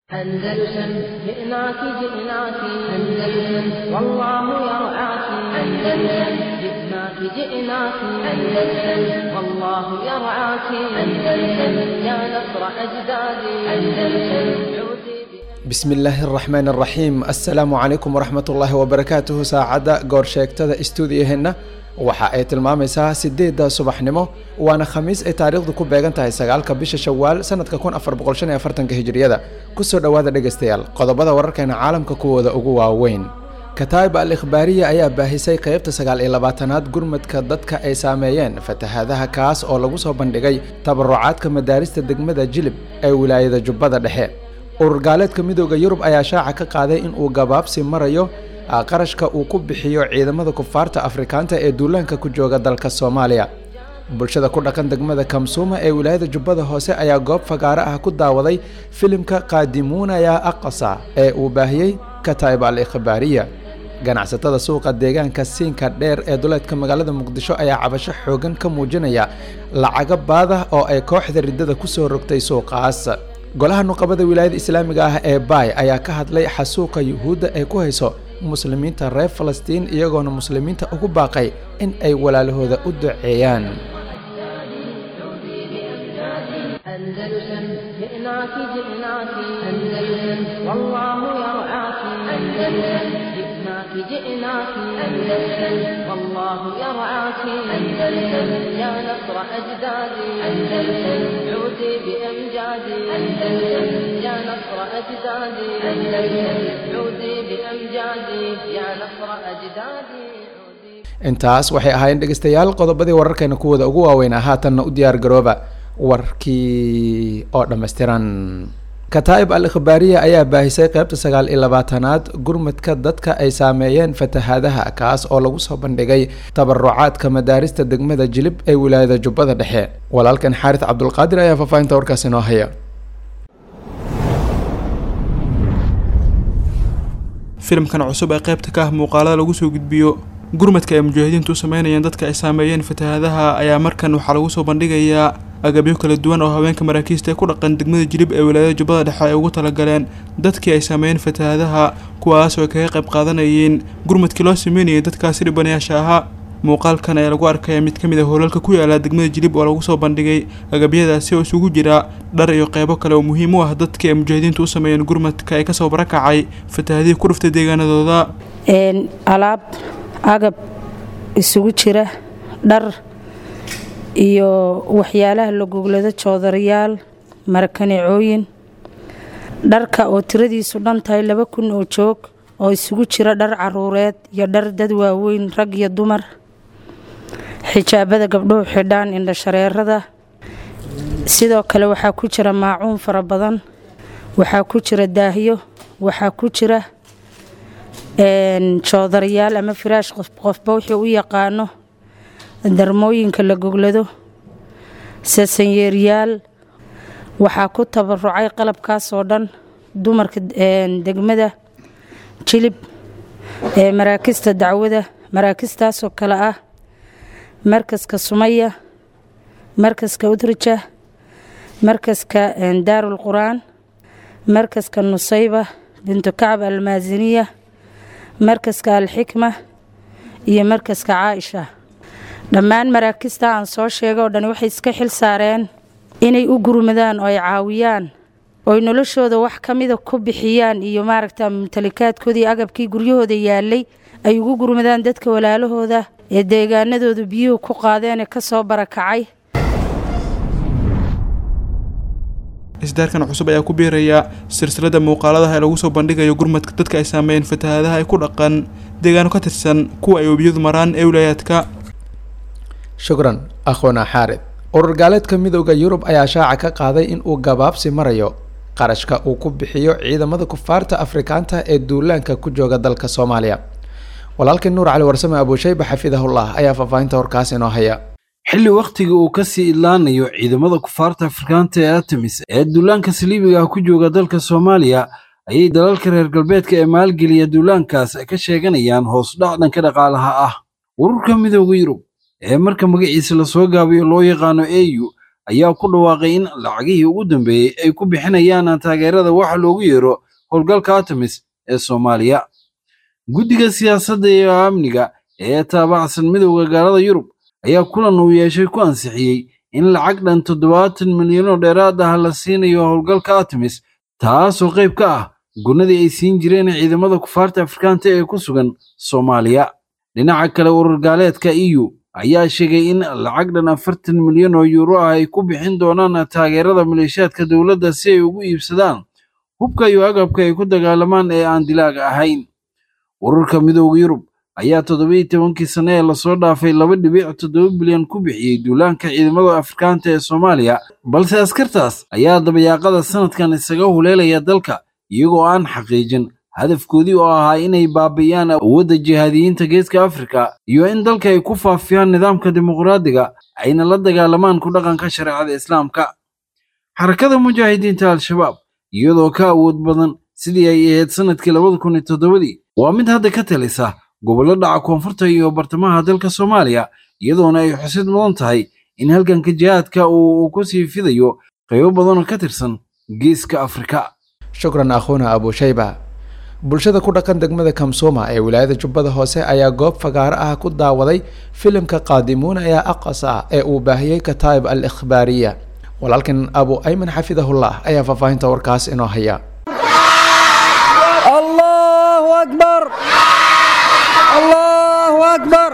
أندلسن جئناك جئناك أندلسن والله يرعاك أندلسن جئناك جئناك أندلسن والله يرعاك أندلسن يا نصر أجدادي أندلسن بسم الله الرحمن الرحيم السلام عليكم ورحمة الله وبركاته ساعدة قور شيكتدا استوديوهنا waxa ay tilmaamaysaa 8 subaxnimo waana khamiis ay taariikhdu ku beegan tahay 9 bisha Shawaal sanadka 1445 hijriyada ku soo dhawaada dhageystayaal qodobada wararkeena caalamka kuwooda ugu waaweyn Kataib al-Ikhbariya ayaa baahisay qaybta 29aad gurmadka dadka ay saameeyeen fatahaadaha kaas oo lagu soo bandhigay tabarucaadka madaarista degmada Jilib ee wilaayada Jubbada Dhexe ururgaaleedka midowga Yurub ayaa shaaca ka qaaday in uu gabaabsi marayo qarashka uu ku bixiyo ciidamada kufaarta Afrikaanta ee duulaanka ku jooga dalka Soomaaliya bulshada ku dhaqan degmada Kamsuma ee wilaayada Jubbada Hoose ayaa goob fagaara ah ku daawaday filimka Qaadimuuna ya Aqsa ee uu baahiyay Kataib al-Ikhbariya ganacsatada suuqa deegaanka Siinka dheer ee duleedka magaalada Muqdisho ayaa cabasho xoogan ka muujinaya lacaga baada oo ay kooxda ridada ku soo rogtay suuqaas golaha nuqabada wilaayada Islaamiga ah ee Bay ayaa ka hadlay xasuuqa Yuhuudda ee ku hayso muslimiinta reer Falastiin iyagoona muslimiinta ugu baaqay in ay walaalahooda u duceeyaan Andalusam ji'naaki ji'naaki Andalusam wallahu yar'aaki Andalusam ji'naaki ji'naaki Andalusam wallahu yar'aaki Andalusam ya nasra ajdaadi Andalusam uudi bi amjadi Andalusam ya nasra ajdaadi Andalusam uudi bi amjadi ya nasra ajdaadi intaas waxay ahaayeen dhageystayaal qodobadii wararkeena kuwada ugu waaweyn haatanna u diyaar garooba warkii oo dhameystiran Kataib al-Ikhbariya ayaa baahisay qaybta 29aad gurmadka dadka ay saameeyeen fatahaadaha kaas oo lagu soo bandhigay tabarucaadka madaarista degmada Jilib ee wilaayada Jubbada Dhexe walaalkan Xaarid Cabdulqaadir ayaa faafahinta warkaas inoo haya filimkan cusub ee qaybta ka ah muuqaalada lagu soo gudbiyo gurmadka ay mujaahidiintu sameynayaan dadka ay saameeyeen fatahaadaha ayaa markan waxa lagu soo bandhigayaa agabyo kala duwan oo haweenka maraakiista ku dhaqan degmada Jilib ee wilaayada Jubbada Dhexe ay ugu talagaleen dadkii ay saameeyeen fatahaadaha kuwaas oo kaga qayb qaadanayeen gurmadkii loo sameeyay dadkaasi dhibanayaasha ahaa muuqaalkan ayaa lagu arkay mid kamid ah hoolalka ku yaala degmada Jilib oo lagu soo bandhigay agabyadaasi oo isugu jira dhar iyo qaybo kale oo muhiim u ah dadkii ay mujaahidiintu u sameeyeen gurmadka ay ka soo barakacay fatahaadii ku dhuftay deegaanadooda alaab agab isugu jira dhar iyo waxyaalaha la goglado joodariyaal markaneecooyin dharka oo tiradiisu dhan tahay 2000 oo joog oo isugu jira dhar caruureed iyo dhar dad waaweyn rag iyo dumar xijaabada gabdhuhu xidhaan indha shareerada sidoo kale waxaa ku jira maacuun fara badan waxaa ku jira daahyo waxaa ku jira joodariyaal ama firaash qofba wuxuu u yaqaano darmooyinka la goglado sasanyeeryaal waxaa ku tabarucay qalabkaas oo dhan dumarka degmada Jilib ee maraakista dacwada maraakistaas oo kala ah markaska Sumaya markaska Udraja markaska Daarul Quraan markaska Nusayba bintu Kacb al-Maaziniya markaska al-Xikma iyo markaska Caaisha dhammaan maraakista aan soo sheegay oo dhan waxay iska xil saareen inay u gurmadaan oo ay caawiyaan oo noloshooda wax kamida ku bixiyaan iyo maaragta mumtalikaadkoodii agabkii guryahooda yaalay ay ugu gurmadaan dadka walaalahooda ee deegaanadooda biyuhu ku qaadeen ee ka soo barakacay isdaarkan cusub ayaa ku biiraya silsilada muuqaalada ee lagu soo bandhigayo gurmadka dadka ay saameeyeen fatahaadaha ay ku dhaqan deegaano ka tirsan kuwa ay wabiyadu maraan ee wilaayadka shukran akhwana Xaarid ururgaaleedka midowga Yurub ayaa shaaca ka qaaday in uu gabaabsi marayo qarashka uu ku bixiyo ciidamada kufaarta Afrikaanta ee duulaanka ku jooga dalka Soomaaliya walaalkii Nuur Cali Warsame Abu Shayba xafidahullah ayaa faafahinta warkaas inoo haya xilli waqtiga uu ka sii idlaanayo ciidamada kufaarta Afrikaanta ee ATMIS ee duulaanka saliibiga ku jooga dalka Soomaaliya ayay dalalka reer galbeedka ee maalgeliya duulaankaas ka sheeganayaan hoos dhac dhanka dhaqaalaha ah ururka midowga Yurub ee marka magaciisa la soo gaabiyo loo yaqaano AU ayaa ku dhawaaqay in lacagihii ugu dambeeyey ay ku bixinayaan taageerada waxa loogu yeero howlgalka Artemis ee Soomaaliya. Guddiga siyaasadda iyo amniga ee taabacsan midowga gaalada Yurub ayaa kulan uu yeeshay ku ansixiyey in lacag dhan 70 milyan oo dheeraad ah la siinayo howlgalka Artemis, taasoo qayb ka ah gunadii ay siin jireen ciidamada kufaarta Afrikaanta ee ku sugan Soomaaliya. Dhinaca kale, urur gaaleedka EU ayaa sheegay in lacag dhan 40 milyan oo euro ah ay ku bixin doonaan taageerada maleeshiyaadka dowladda si ay ugu iibsadaan hubka iyo agabka ay ku dagaalamaan ee aan dilaaga ahayn. Ururka midowga Yurub ayaa 17 sano ee lasoo dhaafay 2.7 bilyan ku bixiyey duulaanka ciidamada Afrikaanta ee Soomaaliya, balse askartaas ayaa dabayaaqada sanadkan isaga huleelaya dalka iyagoo aan xaqiijin hadafkoodii oo ahaa inay baabi'iyaan awoodda jihaadiyiinta geeska Afrika iyo in dalka ay ku faafiyaan nidaamka dimuqraadiga ayna la dagaalamaan ku dhaqanka shareecada Islaamka. Xarakada mujaahidiinta Al-Shabaab iyadoo ka awood badan sidii ay ahayd sanadkii 2007 waa mid hadda ka talisa gobollo dhaca koonfurta iyo bartamaha dalka Soomaaliya, iyadoona ay xusid mudan tahay in halganka jihaadka uu ku sii fidayo qaybo badan oo ka tirsan geeska Afrika. shukran akhuuna Abu Shayba. bulshada ku dhaqan degmada Kamsoma ee wilaayada Jubbada Hoose ayaa goob fagaar ah ku daawaday filimka Qaadimuuna ee Aqsa ee uu baahiyay Kataib al-Ikhbaariya. walaalkan Abu Ayman xafidahullah ayaa faafahinta warkaas inoo haya. Allahu akbar, Allahu akbar.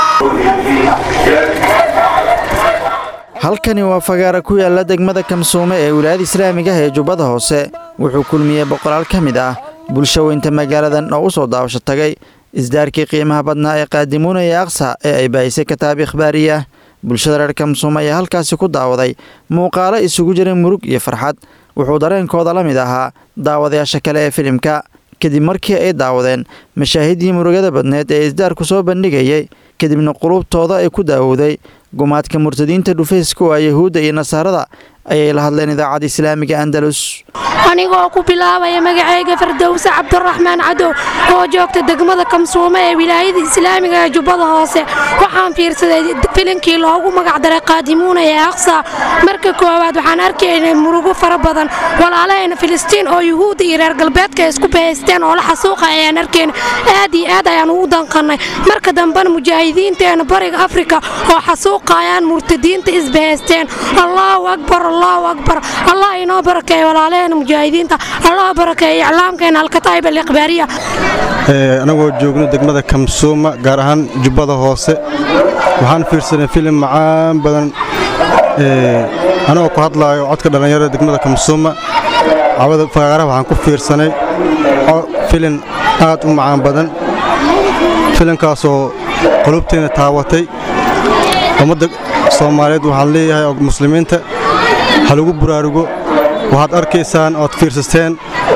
halkani waa fagaara ku yaala degmada Kamsoome ee wilaayada Islaamiga ee Jubbada Hoose. wuxuu kulmiyay boqolaal ka mid ah bulshooyinka magaaladan oo u soo daawasho tagay isdaarkii qiimaha badnaa ee Qaadimuuna ee Aqsa ee ay baahisay Kataib Ikhbaariya. bulshada reer Kamsoome ayaa halkaasi ku daawaday muuqaalo isugu jira murug iyo farxad. wuxuu dareenkooda la mid ahaa daawadayaasha kale ee filimka kadib markii ay daawadeen mashaahidii murugada badneed ee isdaarku soo bandhigayay, kadibna qulubtooda ay ku daawowday gumaadka murtadiinta dhufayska oo Yahuudda iyo Nasaarada ayay la hadleen idaacada Islaamiga Andalus. anigoo ku bilaabaya magacayga Fardowsa Cabdiraxmaan Cadow oo joogta degmada Kamsoome ee wilaayada Islaamiga ee Jubbada Hoose, waxaan fiirsaday filimkii loogu magac daray Qaadimuuna ee Aqsa. marka koowaad waxaan arkaynay murugo fara badan, walaalaheena Filistiin oo Yahuud iyo reer galbeedka isku bahaysteen oo la xasuuqay ayaan arkaynay. aad iyo aad ayaan ugu danqanay. marka dambena mujaahidiinteena bariga Afrika oo xasuuqayaan murtadiinta isbahaysteen. Allahu akbar, Allahu akbar. Allah inoo barakeeyo walaalaheena mujaahidiinta. Allah barakeeyo iclaamkeena Al-Kataib al-Ikhbaariya. anagoo joogno degmada Kamsooma gaar ahaan Jubbada Hoose, waxaan fiirsanay filim macaan badan anagoo ku hadlaayo codka dhalinyarada degmada Kamsooma. cawada fagaaraha waxaan ku fiirsanay filim aad u macaan badan, filimkaasoo qulubteena taawatay. ummadda Soomaaliyeed waxaan leeyahay oo muslimiinta ha lagu buraarugo. waxaad arkaysaan ood fiirsateen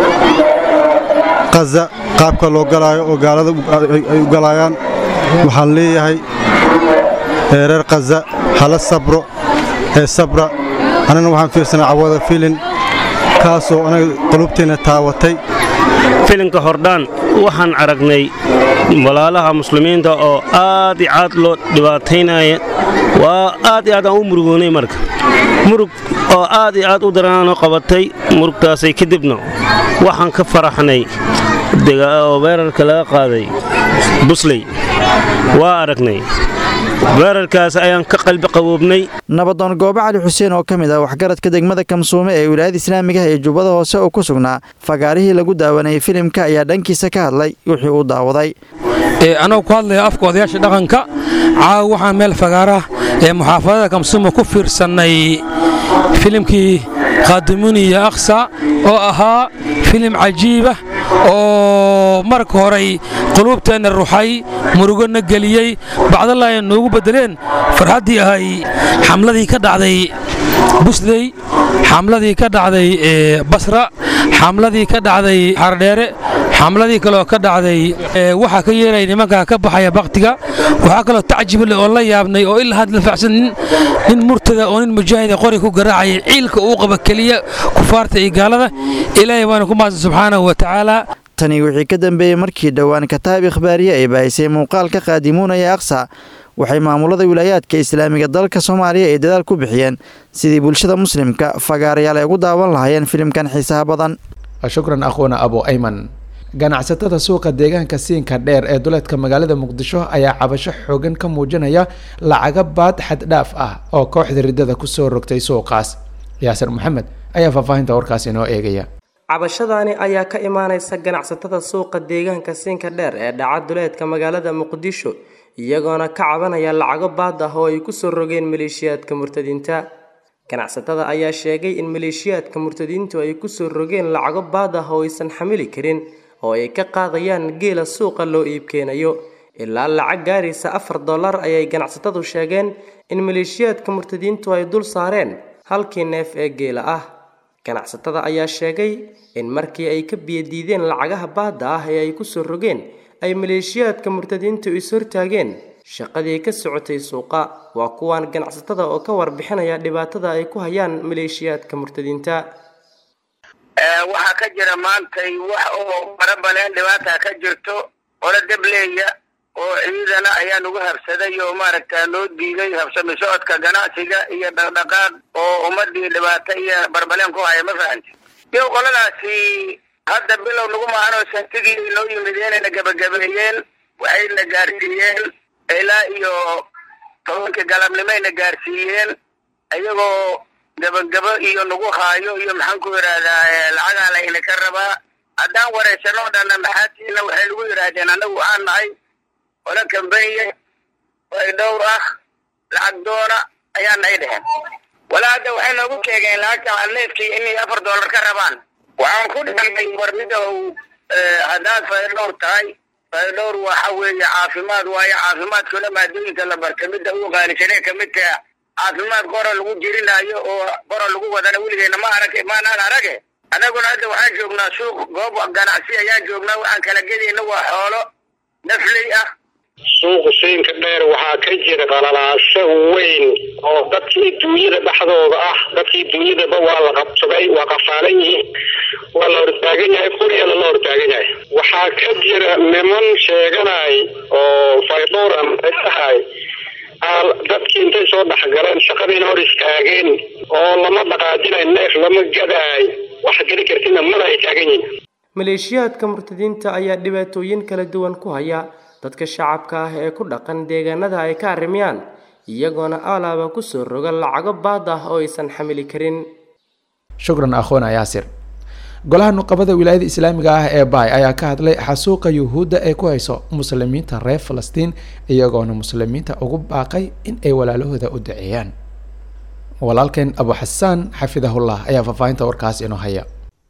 Gaza qaabka loo galaayo oo gaalada ay u galayaan. waxaan leeyahay reer Gaza hala sabro sabra. anana waxaan fiirsanay cawada filim kaasoo anaga qulubteena taawatay. filimka hordhaan waxaan aragnay walaalaha muslimiinta oo aad iyo aad loo dhibaataynaya. waa aad iyo aad aan u murugoonay. marka murug oo aad iyo aad u daranoo qabatay. murugtaasay kadibna waxaan ka faraxnay weerarka laga qaaday Busley. waa aragnay weerarkaas ayaan ka qalbi qaboobnay. nabadoon Goobe Cali Xuseen oo ka mid ah waxgaradka degmada Kamsoome ee wilaayada Islaamiga ee Jubbada Hoose oo ku sugnaa fagaarihii lagu daawanayay filimka ayaa dhankiisa ka hadlay wixii uu daawaday. anoo ku hadlaya afka odayaasha dhaqanka, caawa waxaan meel fagaara ee muxaafadada Kamsoome ku fiirsanay filimkii Qaadimuuna ee Aqsa oo ahaa filim cajiib ah oo marka hore qulubteena ruuxay, murugana galiyay, bacdallah noogu bedeleen farxadii ahay xamladii ka dhacday Busley, xamladii ka dhacday Basra, xamladii ka dhacday Xardheere, xamladii kale oo ka dhacday waxa ka yeeray nimanka ka baxaya baqtiga. waxa kale oo tacjib leh oo la yaabnay oo ilaa hadda faacsan nin murtada oo nin mujaahid qori ku garaacay ciilka uu qaba kaliya kufaarta iyo gaalada. ilaahay waana ku mahadsan subxaanahu wa ta'aala. tani wixii ka dambeeyay markii dhawaan Kataib Ikhbaariya ay baahisay muuqaalka Qaadimuuna ee Aqsa, waxay maamulada wilaayaadka islaamiga dalka Soomaaliya ay dadaal ku bixiyeen sidii bulshada muslimka fagaarayaal ay ugu daawan lahaayeen filimkan xiisaha badan. shukran akhwana Abu Ayman. ganacsatada suuqa deegaanka siinka dheer ee duleedka magaalada Muqdisho ayaa cabasho xoogan ka muujinaya lacaga baad xad dhaaf ah oo kooxda ridada ku soo rogtay suuqaas. Yaasir Maxamed ayaa faafahinta warkaas inoo eegaya. cabashadaani ayaa ka imaanaysa ganacsatada suuqa deegaanka siinka dheer ee dhaca duleedka magaalada Muqdisho iyagoona ka cabanaya lacago baad ah oo ay ku soo rogeen maleeshiyaadka murtadiinta. ganacsatada ayaa sheegay in maleeshiyaadka murtadiintu ay ku soo rogeen lacago baad ah oo aysan xamili karin oo ay ka qaadayaan geela suuqa loo iib keenayo ilaa lacag gaaraysa $4 ayay ganacsatadu sheegeen in maleeshiyaadka murtadiintu ay dul saareen halkii neef ee geela ah. ganacsatada ayaa sheegay in markii ay ka biyadiideen lacagaha baadda ah ee ay ku soo rogeen ay maleeshiyaadka murtadiintu is hortaageen shaqadii ka socotay suuqa. waa kuwan ganacsatada oo ka warbixinaya dhibaatada ay ku hayaan maleeshiyaadka murtadiinta. waxaa ka jira maantay wax oo farabaleen dhibaata ka jirto oo dableeya oo ciidana ayaa nagu habsaday oo maaragtaa noo diiday habsami socodka ganacsiga iyo dhaqdhaqaaq oo ummadii dhibaato iyo barbaleen ku haya ma fahanti iyo qoladaasi hadda bilow nagu maahano santigii noo yimideen inay gabagabeeyeen waxayna gaarsiiyeen ilaa iyo 10 galabnimayna gaarsiiyeen ayagoo gabagabo iyo nagu haayo iyo maxaan ku yiraahdaa lacaga la ina ka rabaa haddaan wareysano dhanna maxaatiina waxay lagu yiraahdeen anagu aan nahay wala kambaniye way dhowr ah lacag doona ayaan nahay dheheen walaada waxay nagu sheegeen lacagta neefkii inay $4 ka rabaan. waxaan ku dhigay warmida haddaad faa'iido tahay faa'iido waxa weeye caafimaad waaye caafimaadkuna maadooyinka la barta midda ugu qaalisanee ka mid ah caafimaad qora lagu jirinayo oo qora lagu wadana weligeena ma arage anaguna hadda waxaan joognaa suuq goob ganacsi ayaan joognaa waxaan kala gedayna waa xoolo nafley ah. suuqa siinka dheer waxaa ka jira qalalaasho weyn oo dadkii duunyada dhexdooda ah dadkii duunyadaba waa la qabsaday waa qafaalan yihiin waa la hortaagan yahay qoriyana la hortaagan yahay. waxaa ka jira niman sheeganay oo faydoor ama tahay dadkii intay soo dhexgaleen shaqadiina hor istaageen oo lama dhaqaajinay neef lama gadaay wax geli kartina mana ay taagan yihiin. maleeshiyaadka murtadiinta ayaa dhibaatooyin kala duwan ku haya dadka shacabka ah ee ku dhaqan deegaanada ay ka arrimiyaan iyagoona alaaba ku soo roga lacago baad ah oo aysan xamili karin. shukran akhwana Yaasir. golaha nuqabada wilaayada islaamiga ah ee Baay ayaa ka hadlay xasuuqa yuhuudda ee ku hayso muslimiinta reer Falastiin iyagoona muslimiinta ugu baaqay in ay walaalahooda u duceeyaan. walaalkeen Abu Xasaan xafidahullah ayaa faafahinta warkaas inoo haya.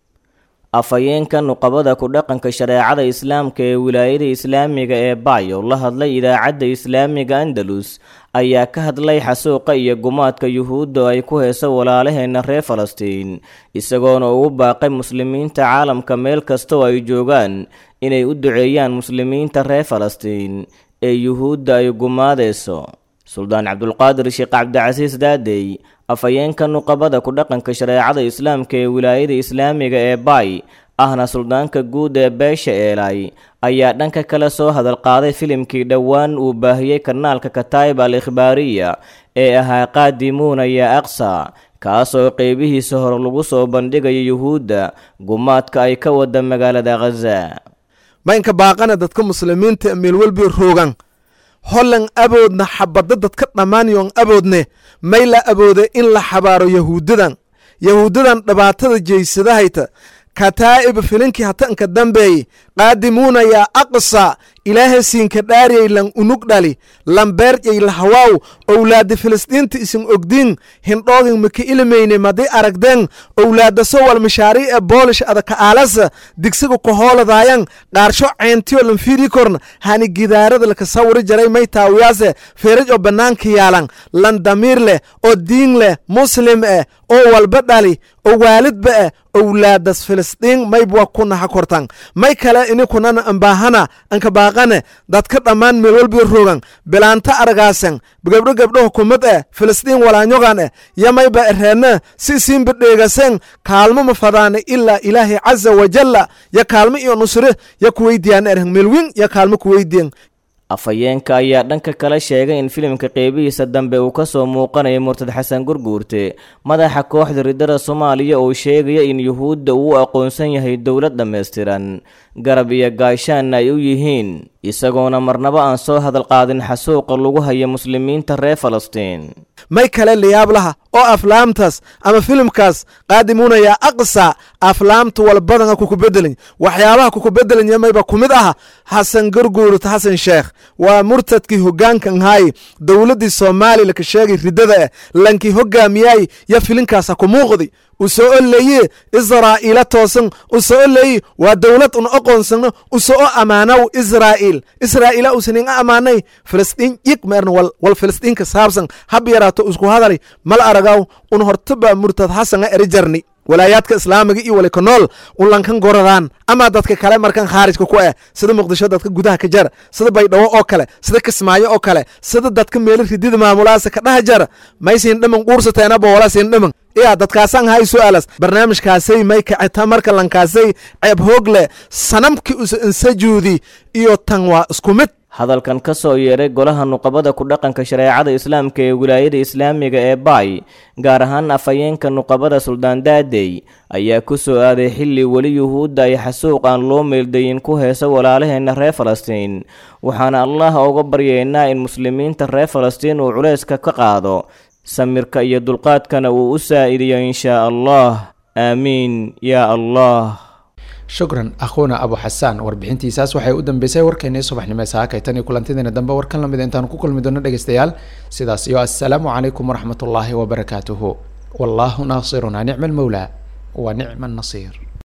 afayeenka nuqabada ku dhaqanka shareecada islaamka ee wilaayada islaamiga ee Baay oo la hadlay idaacadda islaamiga Andalus ayaa ka hadlay xasuuqa iyo gumaadka yuhuudda ay ku hayso walaalaheena reer Falastiin isagoona ugu baaqay muslimiinta caalamka meel kasta oo ay joogaan inay u duceeyaan muslimiinta reer Falastiin ee yuhuudda ay gumaadeyso. Suldaan Cabdulqaadir Sheekh Cabdicasiis Daadey afayeenka nuqabada ku dhaqanka shareecada islaamka ee wilaayada islaamiga ee Baay ahna suldaanka guud ee beesha Eelay ayaa dhanka kale soo hadal qaaday filimkii dhowaan uu baahiyey kanaalka Kataib al-Ikhbaariya ee ahaa qaadimuuna ya aqsa kaasoo qeybihiisa hore lagu soo bandhigay yuhuudda gumaadka ay ka wada magaalada Gaza. maynka baaqana dadka muslimiinta meel walba roogan hollan aboodna xabada dadka dhamaaniyoon aboodne mayla aboode in la xabaaro yahuudadan dhibaatada jeysadahayta kataa'ib filinkii hatanka dambeey qaadimuuna yaa aqsa ilaahay siinka dhaariyay lan unug dhali lambeerjay lahawaaw owlaada filistiinta isin ogdiin hindhoodin maka ilmayne madi aragdeen owlaada sowal mishaari ee boolish adaka aalasa digsiga kohooladayan qaarsho ceentiyo lanfiiri korna hani gidaarada laka sawri jaray may taawiyaase feeraj oo bannaanka yaalan lan damiir leh oo diin leh muslim oo walba dhali oo waalidba owlaadas filistiin maybwa kunaha kortan may kale inikunana ambaahana anka baaqane dadka dhammaan meel walba roogan bilaanta aragaasan gabdho hukumad filistiin walaanyogan yamayba reena si siinba dheegasan kaalmo ma fadaane ilaa ilaahi caza wajalla ya kaalmo iyo nusre ya kuweydiyan erhan melwin ya kaalmo kuweydiyan. afhayeenka ayaa dhanka kale sheegay in filimka qeybihiisa dambe uu ka soo muuqanayo murtad xasan gurguurte madaxa kooxda riddada soomaaliya oo sheegaya in yuhuudda uu aqoonsan yahay dowlad dhammaystiran garab iyo gaashaanna ay u yihiin isagoona marnaba aan soo hadal qaadin xasuuqa lagu haya muslimiinta reer falastiin may kale layaablaha oo aflaamtaas ama filimkaas qaadimuunaya aqsa aflaamta walbadana kuku bedelin waxyaabaha kuku bedelanya mayba ku mid aha xasan gurguurta xasan sheekh waa murtadkii hoggaankan haay dowladdii soomaaliya ka sheegay riddada ah lankii hoggaamiyay ya filinkaasa ku muuqdi u soo oleeye israa'iila toosan u soo oleeye waa dowlad un aqoonsano u soo amaanow israa'iila usanin amaanay filistiin yig meerna wal filistiinka saabsan hab yaraato isku hadalay mal aragaw un hortaba murtad xasan erijarni walaayaadka islaamiga iyo wali kanool un lankan goradaan ama dadka kale markan khaarijka ku ah sida muqdisho dadka gudaha ka jara sida baydhabo oo kale sida kismaayo oo kale sida dadka meelo ridida maamulaasa ka dhaha jara maysin dhaman quursateena boolasin dhaman iya dadkaasan hay su'aalas barnaamijkaasay may kacita marka lankaasay ceeb hoogle sanamkii insajuudi iyo tan waa isku mid hadalkan ka soo yeeray golaha nuqabada ku dhaqanka shareecada islaamka ee wilaayada islaamiga ee baay gaar ahaan afhayeenka nuqabada suldaan daadey ayaa ku soo aaday xilli weli yuhuudda ay xasuuq aan loo meeldayin ku heesa walaalaheenna reer falastiin waxaana allah uga baryaynaa in muslimiinta reer falastiin uu culayska ka qaado samirka iyo dulqaadkana uu u saa'idiyo inshaa allah aamiin yaa allah shukran akhuuna abu xasaan warbixintiisaas waxay u dambeysay warkeennii subaxnimo saakay tan iyo kulantideena dambe warkan lamid intaan ku kulmi doono dhegeystayaal sidaas iyo assalaamu calaykum waraxmatullaahi wabarakaatuhu wallaahu naasiruna nicma almawlaa wa nicma annasiir